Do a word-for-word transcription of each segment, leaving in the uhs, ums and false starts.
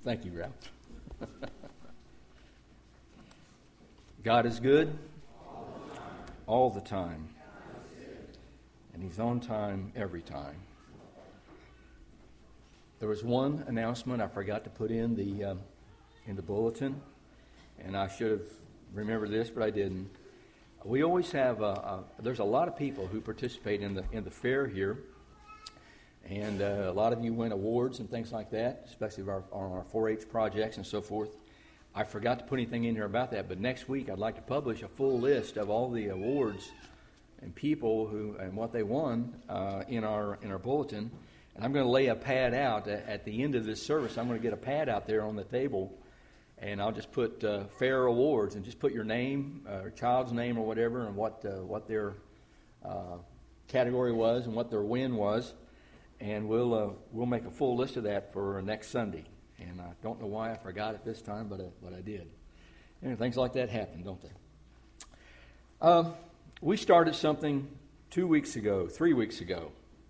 Thank you, Ralph. God is good all the time, and He's on time every time. There was one announcement I forgot to put in the um, in the bulletin, and I should have remembered this, but I didn't. We always have a, a, there's a lot of people who participate in the in the fair here, and uh, a lot of you win awards and things like that, especially our, on our four H projects and so forth. I forgot to put anything in here about that, but next week I'd like to publish a full list of all the awards and people who and what they won uh, in our in our bulletin. And I'm going to lay a pad out at, at the end of this service. I'm going to get a pad out there on the table, and I'll just put uh, fair awards and just put your name, uh, or child's name, or whatever, and what uh, what their uh, category was and what their win was, and we'll uh, we'll make a full list of that for next Sunday. And I don't know why I forgot it this time, but I, but I did. And things like that happen, don't they? Um, we started something two weeks ago, three weeks ago.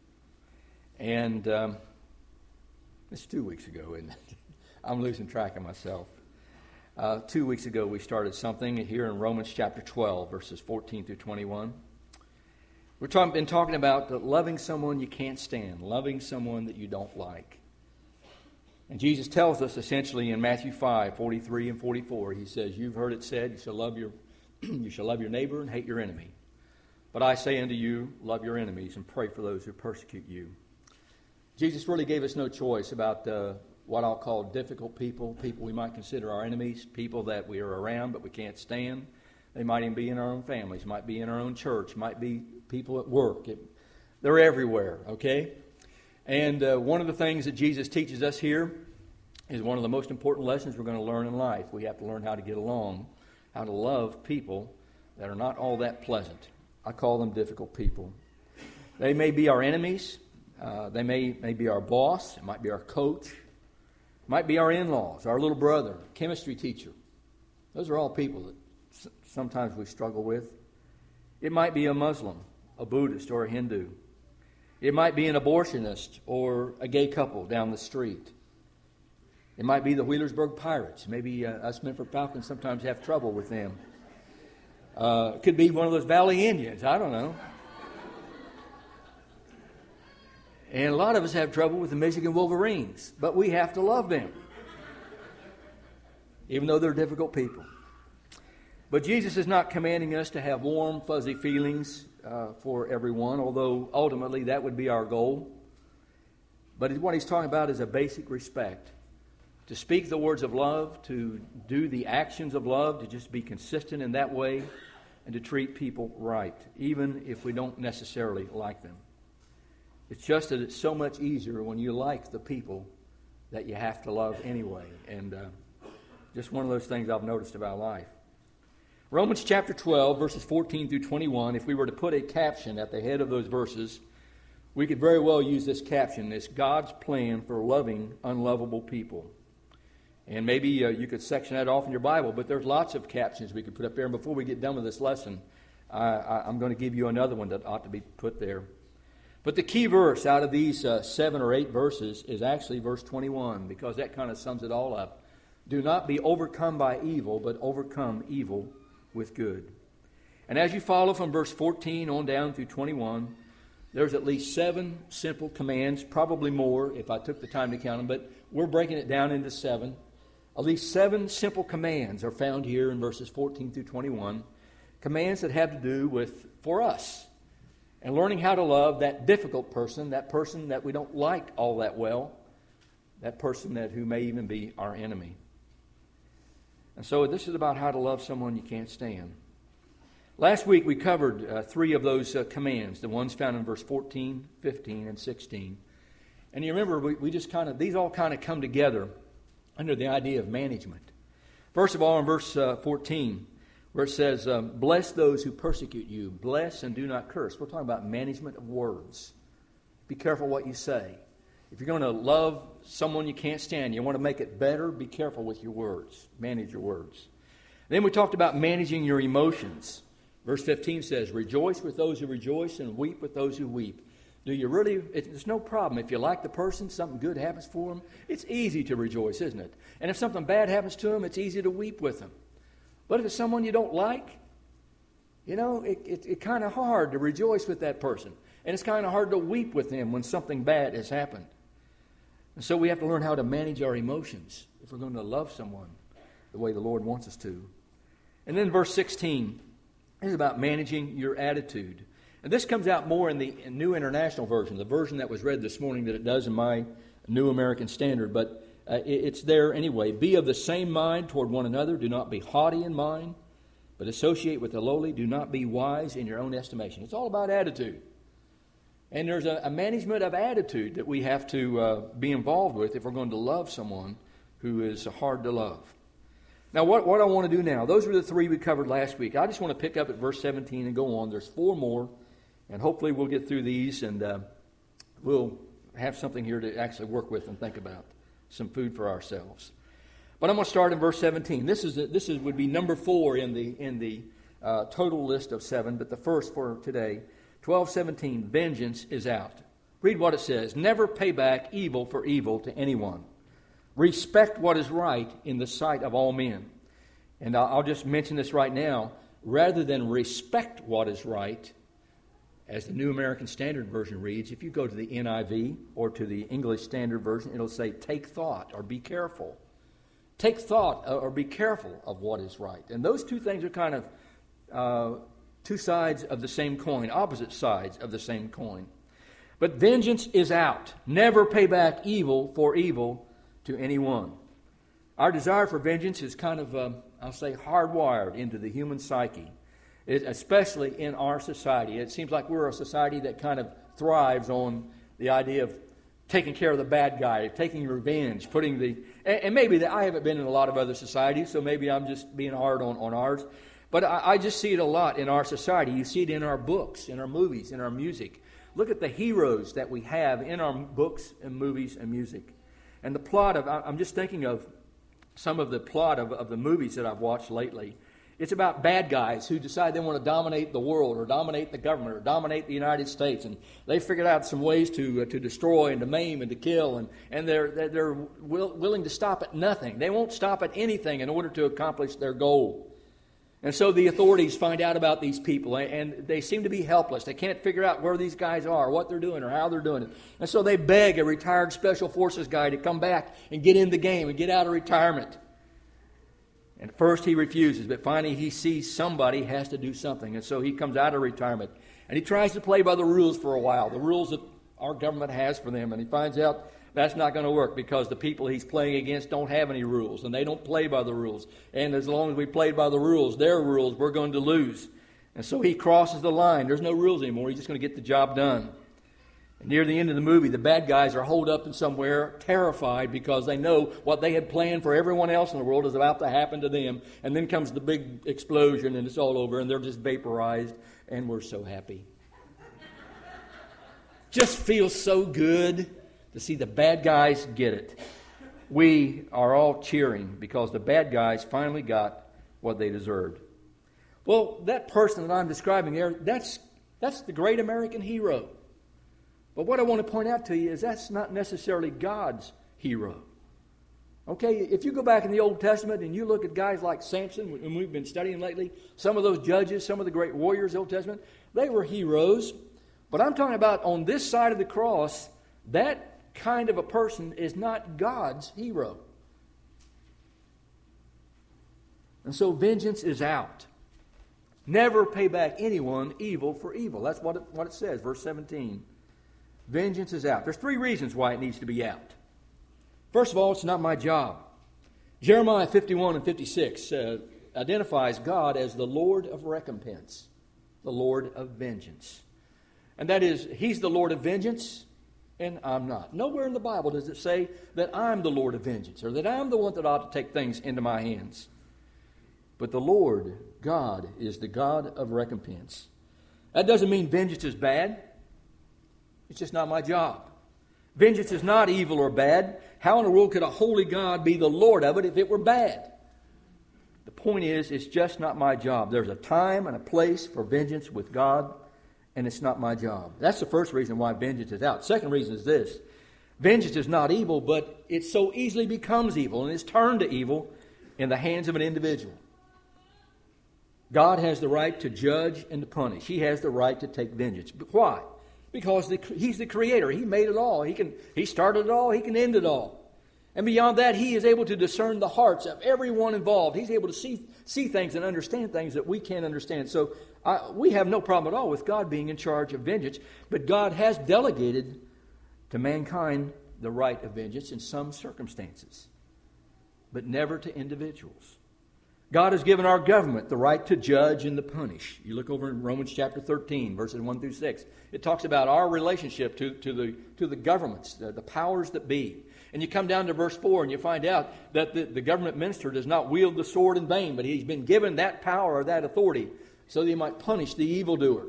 And um, it's two weeks ago, isn't it? I'm losing track of myself. Uh, two weeks ago, we started something here in Romans chapter twelve, verses fourteen through twenty-one. We've talk, been talking about loving someone you can't stand, loving someone that you don't like. And Jesus tells us essentially in Matthew five, forty-three and forty-four, He says, "You've heard it said, you shall love your you shall love your neighbor and hate your enemy. But I say unto you, love your enemies and pray for those who persecute you." Jesus really gave us no choice about uh, what I'll call difficult people, people we might consider our enemies, people that we are around but we can't stand. They might even be in our own families, might be in our own church, might be people at work. It, they're everywhere, okay? And uh, one of the things that Jesus teaches us here is one of the most important lessons we're going to learn in life. We have to learn how to get along, how to love people that are not all that pleasant. I call them difficult people. They may be our enemies. Uh, they may, may be our boss. It might be our coach. It might be our in-laws, our little brother, chemistry teacher. Those are all people that s- sometimes we struggle with. It might be a Muslim, a Buddhist, or a Hindu. It might be an abortionist or a gay couple down the street. It might be the Wheelersburg Pirates. Maybe uh, us Memphis Falcons sometimes have trouble with them. Uh, it could be one of those Valley Indians. I don't know. And a lot of us have trouble with the Michigan Wolverines, but we have to love them, even though they're difficult people. But Jesus is not commanding us to have warm, fuzzy feelings uh, for everyone, although ultimately that would be our goal. But what He's talking about is a basic respect. To speak the words of love, to do the actions of love, to just be consistent in that way, and to treat people right, even if we don't necessarily like them. It's just that it's so much easier when you like the people that you have to love anyway. And uh, just one of those things I've noticed about life. Romans chapter twelve, verses fourteen through twenty-one, if we were to put a caption at the head of those verses, we could very well use this caption. It's God's plan for loving unlovable people. And maybe uh, you could section that off in your Bible, but there's lots of captions we could put up there. And before we get done with this lesson, I, I, I'm going to give you another one that ought to be put there. But the key verse out of these uh, seven or eight verses is actually verse twenty-one, because that kind of sums it all up. Do not be overcome by evil, but overcome evil with good. And as you follow from verse fourteen on down through twenty-one, there's at least seven simple commands, probably more if I took the time to count them, but we're breaking it down into seven. At least seven simple commands are found here in verses fourteen through twenty-one, commands that have to do with, for us, and learning how to love that difficult person, that person that we don't like all that well, that person that who may even be our enemy. And so this is about how to love someone you can't stand. Last week we covered uh, three of those uh, commands, the ones found in verse fourteen, fifteen, and sixteen. And you remember, we, we just kind of, these all kind of come together under the idea of management. First of all, in verse uh, fourteen, where it says, um, bless those who persecute you. Bless and do not curse. We're talking about management of words. Be careful what you say. If you're going to love someone you can't stand, you want to make it better, be careful with your words. Manage your words. Then we talked about managing your emotions. Verse fifteen says, rejoice with those who rejoice and weep with those who weep. Do you really? It's no problem. If you like the person, something good happens for them, it's easy to rejoice, isn't it? And if something bad happens to them, it's easy to weep with them. But if it's someone you don't like, you know, it, it, it's kind of hard to rejoice with that person. And it's kind of hard to weep with them when something bad has happened. And so we have to learn how to manage our emotions if we're going to love someone the way the Lord wants us to. And then verse sixteen is about managing your attitude. And this comes out more in the New International Version, the version that was read this morning, than it does in my New American Standard. But uh, it, it's there anyway. Be of the same mind toward one another. Do not be haughty in mind, but associate with the lowly. Do not be wise in your own estimation. It's all about attitude. And there's a, a management of attitude that we have to uh, be involved with if we're going to love someone who is hard to love. Now, what, what I want to do now, those were the three we covered last week. I just want to pick up at verse seventeen and go on. There's four more, and hopefully we'll get through these, and uh, we'll have something here to actually work with and think about, some food for ourselves. But I'm going to start in verse seventeen. This is this is would be number four in the in the uh, total list of seven, but the first for today. twelve seventeen, vengeance is out. Read what it says. Never pay back evil for evil to anyone. Respect what is right in the sight of all men. And I'll just mention this right now. Rather than respect what is right, as the New American Standard Version reads, if you go to the N I V or to the English Standard Version, it'll say take thought or be careful. Take thought or be careful of what is right. And those two things are kind of uh, two sides of the same coin, opposite sides of the same coin. But vengeance is out. Never pay back evil for evil to anyone. Our desire for vengeance is kind of, uh, I'll say, hardwired into the human psyche, it, especially in our society. It seems like we're a society that kind of thrives on the idea of taking care of the bad guy, taking revenge, putting the... And, and maybe that I haven't been in a lot of other societies, so maybe I'm just being hard on, on ours. But I, I just see it a lot in our society. You see it in our books, in our movies, in our music. Look at the heroes that we have in our books and movies and music. And the plot of, I'm just thinking of some of the plot of, of the movies that I've watched lately. It's about bad guys who decide they want to dominate the world or dominate the government or dominate the United States. And they figured out some ways to uh, to destroy and to maim and to kill. And, and they're, they're, they're will, willing to stop at nothing. They won't stop at anything in order to accomplish their goal. And so the authorities find out about these people, and they seem to be helpless. They can't figure out where these guys are, what they're doing, or how they're doing it. And so they beg a retired Special Forces guy to come back and get in the game and get out of retirement. And at first he refuses, but finally he sees somebody has to do something. And so he comes out of retirement, and he tries to play by the rules for a while, the rules that our government has for them. And he finds out that's not going to work because the people he's playing against don't have any rules, and they don't play by the rules. And as long as we play by the rules, their rules, we're going to lose. And so he crosses the line. There's no rules anymore. He's just going to get the job done. And near the end of the movie, the bad guys are holed up in somewhere, terrified because they know what they had planned for everyone else in the world is about to happen to them. And then comes the big explosion, and it's all over, and they're just vaporized, and we're so happy. Just feels so good to see the bad guys get it. We are all cheering because the bad guys finally got what they deserved. Well, that person that I'm describing there, that's that's the great American hero. But what I want to point out to you is that's not necessarily God's hero. Okay, if you go back in the Old Testament and you look at guys like Samson, whom we've been studying lately, some of those judges, some of the great warriors of the Old Testament, they were heroes. But I'm talking about on this side of the cross, that kind of a person is not God's hero. And so vengeance is out. Never pay back anyone evil for evil. That's what it, what it says, verse seventeen. Vengeance is out. There's three reasons why it needs to be out. First of all, it's not my job. Jeremiah fifty-one and fifty-six uh, identifies God as the Lord of recompense, the Lord of vengeance. And that is, He's the Lord of vengeance, and I'm not. Nowhere in the Bible does it say that I'm the Lord of vengeance or that I'm the one that ought to take things into my hands. But the Lord, God, is the God of recompense. That doesn't mean vengeance is bad. It's just not my job. Vengeance is not evil or bad. How in the world could a holy God be the Lord of it if it were bad? The point is, it's just not my job. There's a time and a place for vengeance with God, and it's not my job. That's the first reason why vengeance is out. Second reason is this. Vengeance is not evil, but it so easily becomes evil and is turned to evil in the hands of an individual. God has the right to judge and to punish. He has the right to take vengeance. Why? Because the, He's the Creator. He made it all. He can. He started it all. He can end it all. And beyond that, He is able to discern the hearts of everyone involved. He's able to see, see things and understand things that we can't understand. So I, we have no problem at all with God being in charge of vengeance. But God has delegated to mankind the right of vengeance in some circumstances, but never to individuals. God has given our government the right to judge and to punish. You look over in Romans chapter thirteen, verses one through six. It talks about our relationship to, to, the, to the governments, the, the powers that be. And you come down to verse four and you find out that the, the government minister does not wield the sword in vain, but he's been given that power or that authority so that he might punish the evildoer.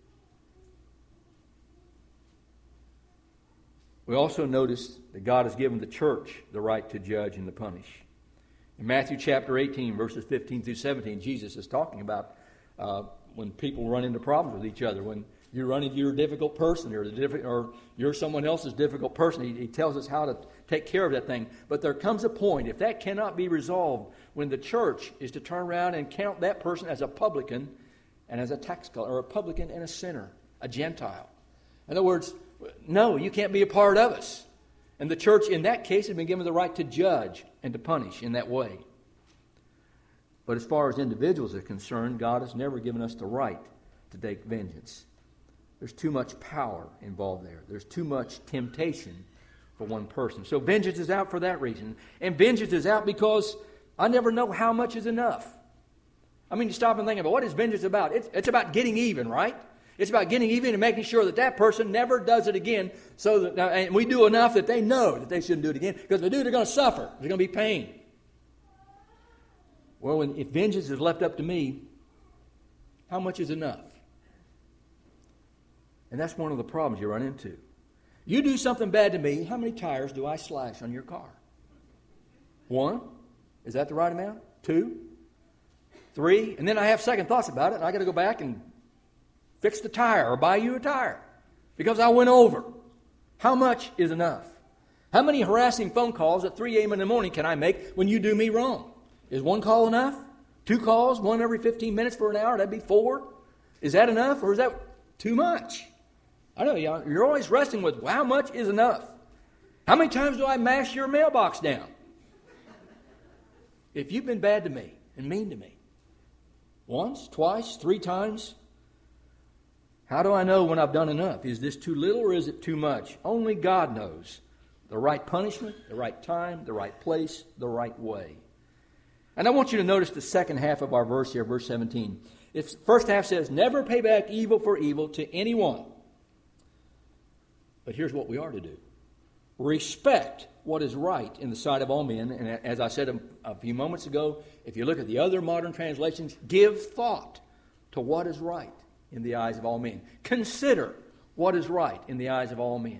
We also notice that God has given the church the right to judge and to punish. In Matthew chapter eighteen, verses fifteen through seventeen, Jesus is talking about uh, when people run into problems with each other, when you run into your difficult person or, the diff- or you're someone else's difficult person. He, he tells us how to take care of that thing. But there comes a point, if that cannot be resolved, when the church is to turn around and count that person as a publican and as a tax collector, or a publican and a sinner, a Gentile. In other words, no, you can't be a part of us. And the church, in that case, has been given the right to judge and to punish in that way. But as far as individuals are concerned, God has never given us the right to take vengeance. There's too much power involved there. There's too much temptation for one person. So vengeance is out for that reason. And vengeance is out because I never know how much is enough. I mean, you stop and think about what is vengeance about? It's, it's about getting even, right? It's about getting even and making sure that that person never does it again. So that, and we do enough that they know that they shouldn't do it again. Because if they do, they're going to suffer. There's going to be pain. Well, when, if vengeance is left up to me, how much is enough? And that's one of the problems you run into. You do something bad to me, how many tires do I slash on your car? One? Is that the right amount? Two? Three? And then I have second thoughts about it, and I got to go back and fix the tire or buy you a tire because I went over. How much is enough? How many harassing phone calls at three a.m. in the morning can I make when you do me wrong? Is one call enough? Two calls, one every fifteen minutes for an hour, that'd be four? Is that enough or is that too much? I know you're always wrestling with, well, how much is enough? How many times do I mash your mailbox down? If you've been bad to me and mean to me, once, twice, three times, how do I know when I've done enough? Is this too little or is it too much? Only God knows the right punishment, the right time, the right place, the right way. And I want you to notice the second half of our verse here, verse seventeen. The first half says, never pay back evil for evil to anyone. But here's what we are to do. Respect what is right in the sight of all men. And as I said a, a few moments ago, if you look at the other modern translations, give thought to what is right in the eyes of all men. Consider what is right in the eyes of all men.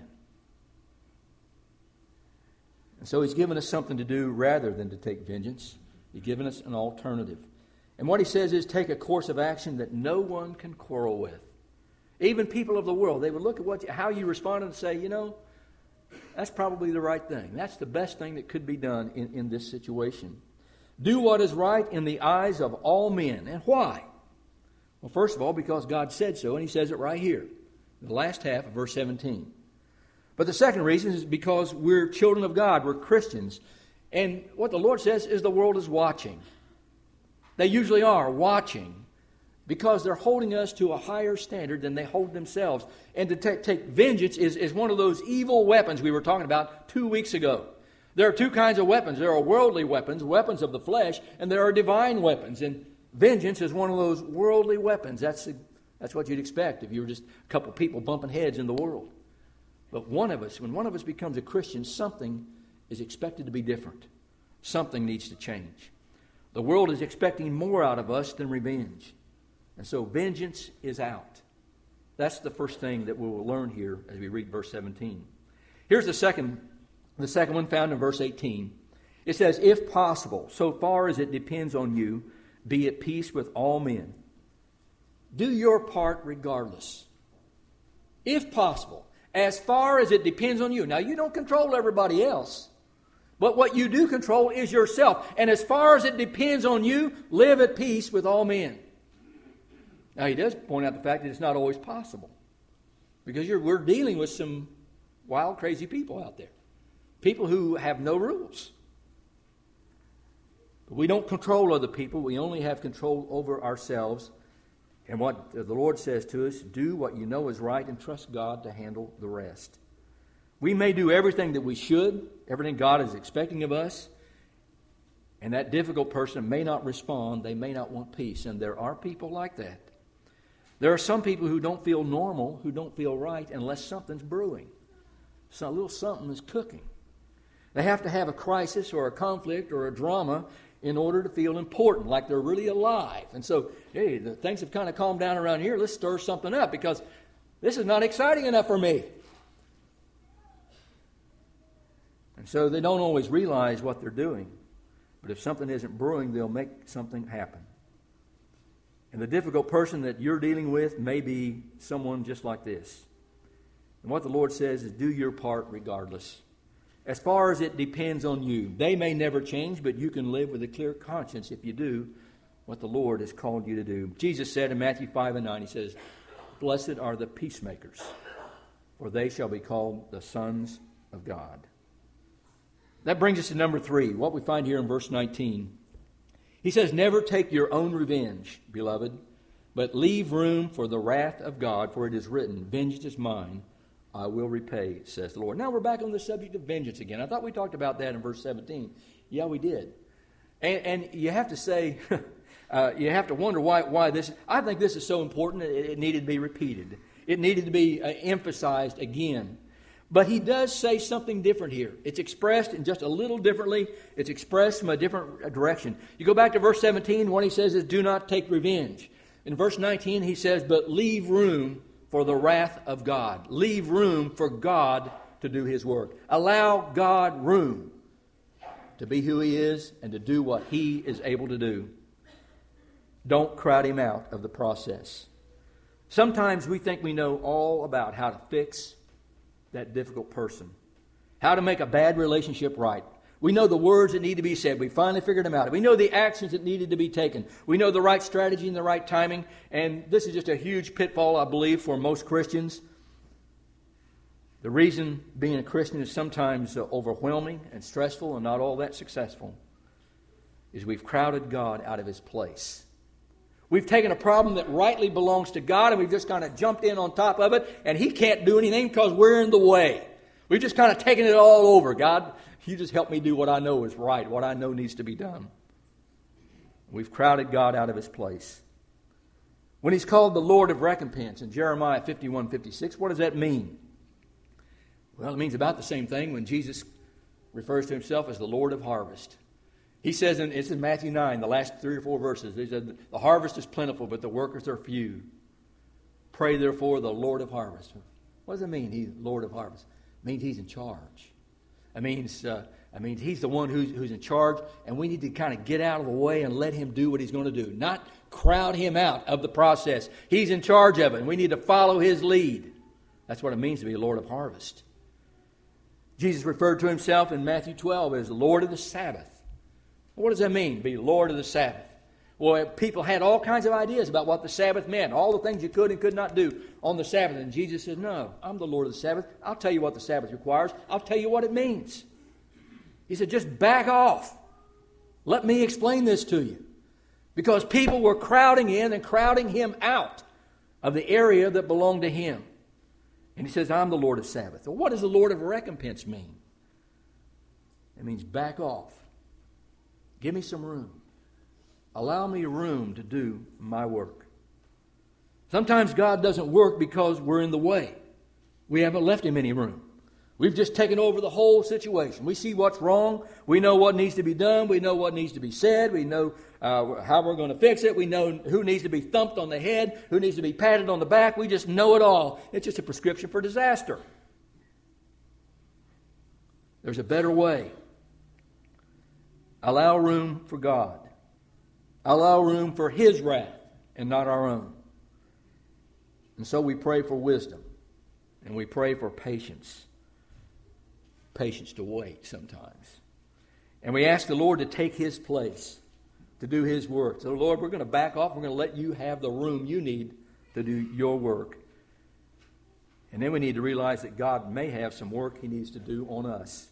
And so he's given us something to do rather than to take vengeance. He's given us an alternative. And what he says is take a course of action that no one can quarrel with. Even people of the world, they would look at what, how you responded and say, you know, that's probably the right thing. That's the best thing that could be done in, in this situation. Do what is right in the eyes of all men. And why? Well, first of all, because God said so, and he says it right here, the last half of verse seventeen. But the second reason is because we're children of God, we're Christians. And what the Lord says is the world is watching. They usually are watching because they're holding us to a higher standard than they hold themselves. And to take, take vengeance is, is one of those evil weapons we were talking about two weeks ago. There are two kinds of weapons. There are worldly weapons, weapons of the flesh, and there are divine weapons. And vengeance is one of those worldly weapons. That's, that's what you'd expect if you were just a couple people bumping heads in the world. But one of us, when one of us becomes a Christian, something is expected to be different. Something needs to change. The world is expecting more out of us than revenge. And so vengeance is out. That's the first thing that we will learn here as we read verse seventeen. Here's the second, the second one found in verse eighteen. It says, if possible, so far as it depends on you, be at peace with all men. Do your part regardless. if possible, as far as it depends on you. Now, you don't control everybody else, but what you do control is yourself. And as far as it depends on you, live at peace with all men. Now, he does point out the fact that it's not always possible, because you're, we're dealing with some wild, crazy people out there. People who have no rules. But we don't control other people. We only have control over ourselves. And what the Lord says to us, do what you know is right and trust God to handle the rest. We may do everything that we should, everything God is expecting of us, and that difficult person may not respond. They may not want peace. And there are people like that. There are some people who don't feel normal, who don't feel right unless something's brewing. So a little something is cooking. They have to have a crisis or a conflict or a drama in order to feel important, like they're really alive. And so, hey, the things have kind of calmed down around here. Let's stir something up because this is not exciting enough for me. And so they don't always realize what they're doing. But if something isn't brewing, they'll make something happen. And the difficult person that you're dealing with may be someone just like this. And what the Lord says is do your part regardless. As far as it depends on you. They may never change, but you can live with a clear conscience if you do what the Lord has called you to do. Jesus said in Matthew five and nine, he says, blessed are the peacemakers, for they shall be called the sons of God. That brings us to number three, what we find here in verse nineteen. He says, never take your own revenge, beloved, but leave room for the wrath of God, for it is written, vengeance is mine, I will repay, says the Lord. Now we're back on the subject of vengeance again. I thought we talked about that in verse seventeen. Yeah, we did. And, and you have to say, uh, you have to wonder why why this. I think this is so important, it, it needed to be repeated. It needed to be uh, emphasized again. But he does say something different here. It's expressed in just a little differently. It's expressed from a different direction. You go back to verse seventeen, what he says is, do not take revenge. In verse nineteen, he says, but leave room for the wrath of God. Leave room for God to do His work. Allow God room to be who He is and to do what He is able to do. Don't crowd Him out of the process. Sometimes we think we know all about how to fix that difficult person, how to make a bad relationship right. We know the words that need to be said. We finally figured them out. We know the actions that needed to be taken. We know the right strategy and the right timing. And this is just a huge pitfall, I believe, for most Christians. The reason being a Christian is sometimes uh, overwhelming and stressful and not all that successful is we've crowded God out of His place. We've taken a problem that rightly belongs to God and we've just kind of jumped in on top of it, and He can't do anything because we're in the way. We've just kind of taken it all over. God, You just help me do what I know is right, what I know needs to be done. We've crowded God out of His place. When He's called the Lord of recompense in Jeremiah fifty-one fifty-six, what does that mean? Well, it means about the same thing when Jesus refers to Himself as the Lord of harvest. He says, in, it's in Matthew nine, the last three or four verses, He said, the harvest is plentiful, but the workers are few. Pray therefore the Lord of harvest. What does it mean, He's Lord of harvest? It means He's in charge. It means, uh, it means He's the one who's, who's in charge, and we need to kind of get out of the way and let Him do what He's going to do. Not crowd Him out of the process. He's in charge of it, and we need to follow His lead. That's what it means to be Lord of harvest. Jesus referred to Himself in Matthew twelve as Lord of the Sabbath. What does that mean, be Lord of the Sabbath? Well, people had all kinds of ideas about what the Sabbath meant, all the things you could and could not do on the Sabbath. And Jesus said, no, I'm the Lord of the Sabbath. I'll tell you what the Sabbath requires. I'll tell you what it means. He said, just back off. Let me explain this to you. Because people were crowding in and crowding Him out of the area that belonged to Him. And He says, I'm the Lord of Sabbath. Well, what does the Lord of recompense mean? It means back off. Give me some room. Allow me room to do my work. Sometimes God doesn't work because we're in the way. We haven't left Him any room. We've just taken over the whole situation. We see what's wrong. We know what needs to be done. We know what needs to be said. We know uh, how we're going to fix it. We know who needs to be thumped on the head, who needs to be patted on the back. We just know it all. It's just a prescription for disaster. There's a better way. Allow room for God. Allow room for His wrath and not our own. And so we pray for wisdom. And we pray for patience. Patience to wait sometimes. And we ask the Lord to take His place, to do His work. So, Lord, we're going to back off. We're going to let You have the room You need to do Your work. And then we need to realize that God may have some work He needs to do on us.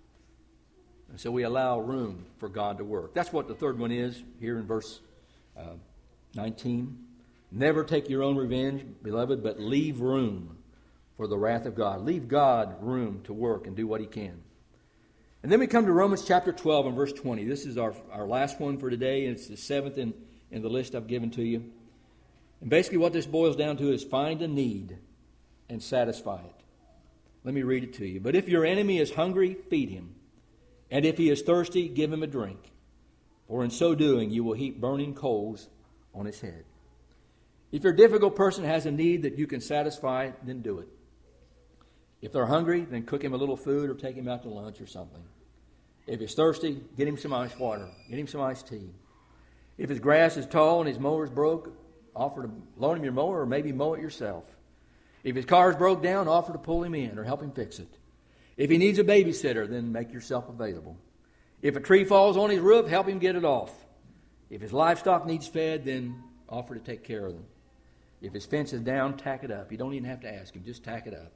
And so we allow room for God to work. That's what the third one is here in verse uh, nineteen. Never take your own revenge, beloved, but leave room for the wrath of God. Leave God room to work and do what He can. And then we come to Romans chapter twelve and verse twenty. This is our, our last one for today, and it's the seventh in, in the list I've given to you. And basically what this boils down to is find a need and satisfy it. Let me read it to you. But if your enemy is hungry, feed him. And if he is thirsty, give him a drink. For in so doing, you will heap burning coals on his head. If your difficult person has a need that you can satisfy, then do it. If they're hungry, then cook him a little food or take him out to lunch or something. If he's thirsty, get him some ice water. Get him some iced tea. If his grass is tall and his mower's broke, offer to loan him your mower or maybe mow it yourself. If his car's broke down, offer to pull him in or help him fix it. If he needs a babysitter, then make yourself available. If a tree falls on his roof, help him get it off. If his livestock needs fed, then offer to take care of them. If his fence is down, tack it up. You don't even have to ask him, just tack it up.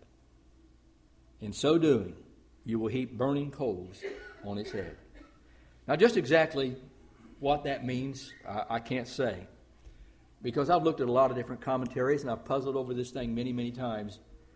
In so doing, you will heap burning coals on his head. Now, just exactly what that means, I, I can't say. Because I've looked at a lot of different commentaries and I've puzzled over this thing many, many times.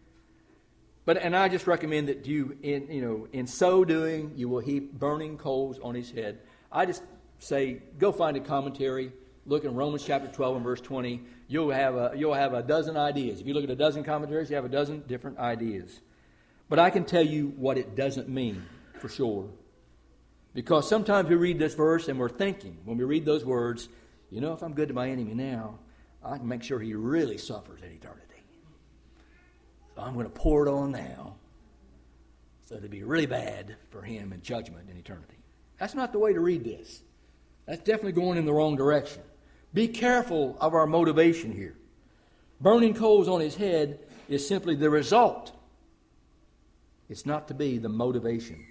But and I just recommend that you, in you know, in so doing, you will heap burning coals on his head. I just say, go find a commentary. Look in Romans chapter twelve and verse twenty. You'll have a you'll have a dozen ideas. If you look at a dozen commentaries, you have a dozen different ideas. But I can tell you what it doesn't mean for sure. Because sometimes we read this verse and we're thinking, when we read those words, you know, if I'm good to my enemy now, I can make sure he really suffers in eternity. So I'm going to pour it on now, so it'll be really bad for him in judgment in eternity. That's not the way to read this. That's definitely going in the wrong direction. Be careful of our motivation here. Burning coals on his head is simply the result. It's not to be the motivation.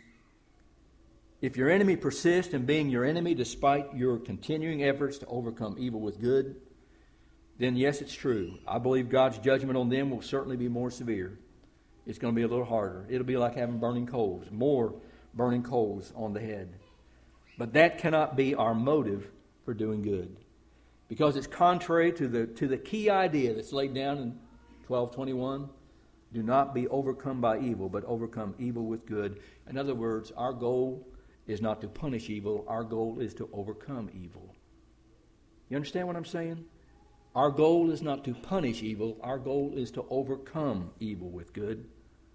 If your enemy persists in being your enemy despite your continuing efforts to overcome evil with good, then yes, it's true. I believe God's judgment on them will certainly be more severe. It's going to be a little harder. It'll be like having burning coals, more burning coals on the head. But that cannot be our motive for doing good, because it's contrary to the to the key idea that's laid down in twelve twenty-one. Do not be overcome by evil, but overcome evil with good. In other words, our goal is not to punish evil. Our goal is to overcome evil. You understand what I'm saying? Our goal is not to punish evil. Our goal is to overcome evil with good.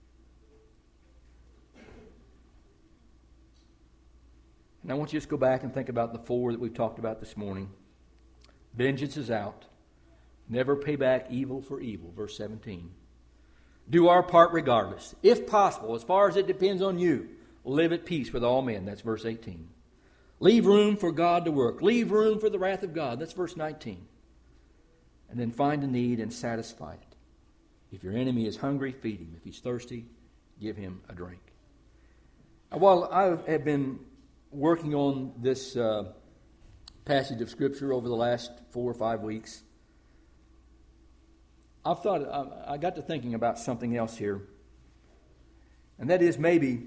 And I want you to just go back and think about the four that we've talked about this morning. Vengeance is out. Never pay back evil for evil, verse seventeen. Do our part regardless. If possible, as far as it depends on you, live at peace with all men. That's verse eighteen. Leave room for God to work. Leave room for the wrath of God. That's verse nineteen. And then find a need and satisfy it. If your enemy is hungry, feed him. If he's thirsty, give him a drink. While I have been working on this uh, passage of Scripture over the last four or five weeks, I've thought I, I got to thinking about something else here, and that is maybe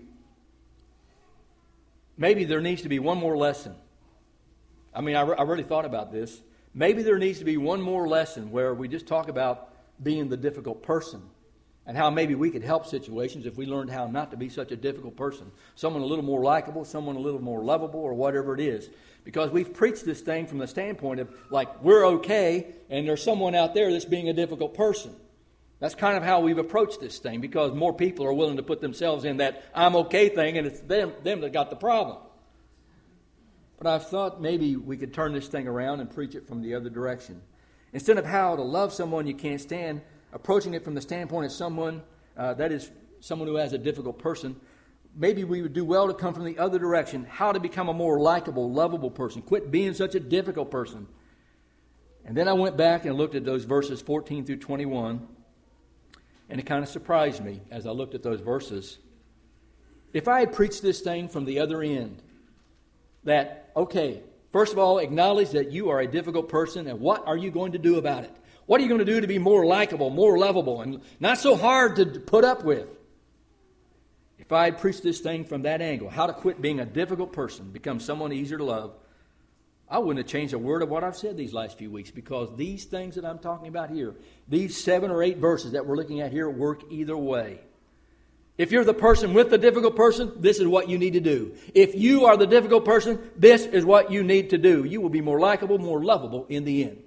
maybe there needs to be one more lesson. I mean, I, re- I really thought about this. Maybe there needs to be one more lesson where we just talk about being the difficult person and how maybe we could help situations if we learned how not to be such a difficult person. Someone a little more likable, someone a little more lovable, or whatever it is. Because we've preached this thing from the standpoint of, like, we're okay, and there's someone out there that's being a difficult person. That's kind of how we've approached this thing, because more people are willing to put themselves in that I'm okay thing, and it's them, them that got the problem. But I've thought maybe we could turn this thing around and preach it from the other direction. Instead of how to love someone you can't stand, approaching it from the standpoint of someone, uh, that is, someone who has a difficult person, maybe we would do well to come from the other direction, how to become a more likable, lovable person. Quit being such a difficult person. And then I went back and looked at those verses fourteen through twenty-one. And it kind of surprised me as I looked at those verses. If I had preached this thing from the other end, that, okay, first of all, acknowledge that you are a difficult person, and what are you going to do about it? What are you going to do to be more likable, more lovable, and not so hard to put up with? If I had preached this thing from that angle, how to quit being a difficult person, become someone easier to love, I wouldn't have changed a word of what I've said these last few weeks, because these things that I'm talking about here, these seven or eight verses that we're looking at here, work either way. If you're the person with the difficult person, this is what you need to do. If you are the difficult person, this is what you need to do. You will be more likable, more lovable in the end.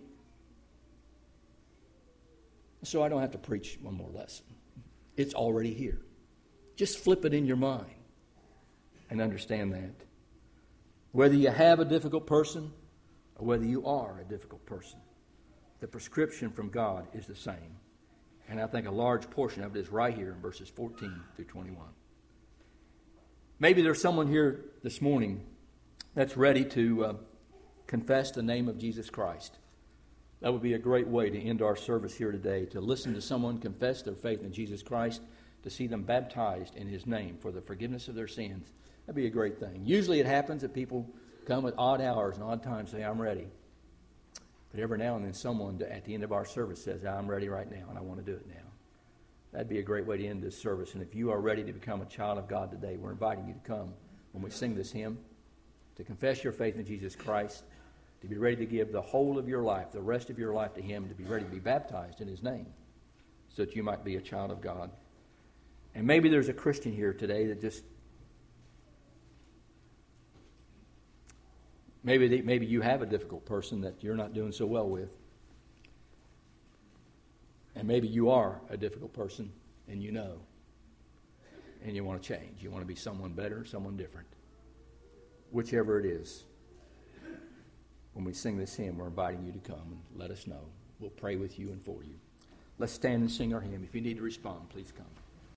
So I don't have to preach one more lesson. It's already here. Just flip it in your mind and understand that. Whether you have a difficult person or whether you are a difficult person, the prescription from God is the same. And I think a large portion of it is right here in verses fourteen through twenty-one. Maybe there's someone here this morning that's ready to uh, confess the name of Jesus Christ. That would be a great way to end our service here today, to listen to someone confess their faith in Jesus Christ, to see them baptized in His name for the forgiveness of their sins. That'd be a great thing. Usually it happens that people come at odd hours and odd times and say, I'm ready. But every now and then someone at the end of our service says, I'm ready right now and I want to do it now. That'd be a great way to end this service. And if you are ready to become a child of God today, we're inviting you to come when we sing this hymn, to confess your faith in Jesus Christ, to be ready to give the whole of your life, the rest of your life to Him, to be ready to be baptized in His name so that you might be a child of God. And maybe there's a Christian here today that just, maybe they, maybe you have a difficult person that you're not doing so well with. And maybe you are a difficult person and you know. And you want to change. You want to be someone better, someone different. Whichever it is. When we sing this hymn, we're inviting you to come and let us know. We'll pray with you and for you. Let's stand and sing our hymn. If you need to respond, please come.